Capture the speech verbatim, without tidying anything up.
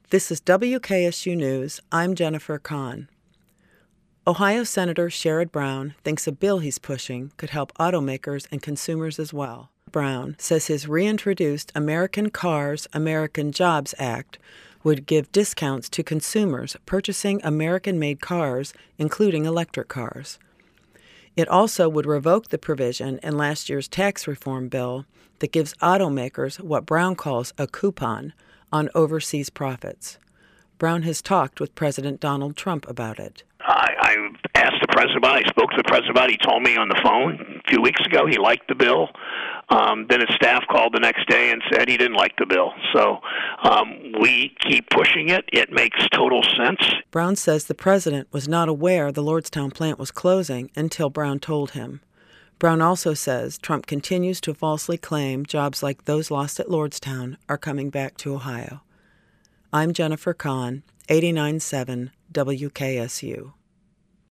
This is W K S U News. I'm Jennifer Kahn. Ohio Senator Sherrod Brown thinks a bill he's pushing could help automakers and consumers as well. Brown says his reintroduced American Cars, American Jobs Act would give discounts to consumers purchasing American-made cars, including electric cars. It also would revoke the provision in last year's tax reform bill that gives automakers what Brown calls a coupon on overseas profits. Brown has talked with President Donald Trump about it. I, I asked the president about it. I spoke to the president about it. He told me on the phone a few weeks ago he liked the bill. Um, then his staff called the next day and said he didn't like the bill. So um, we keep pushing it. It makes total sense. Brown says the president was not aware the Lordstown plant was closing until Brown told him. Brown also says Trump continues to falsely claim jobs like those lost at Lordstown are coming back to Ohio. I'm Jennifer Kahn, eighty-nine point seven W K S U.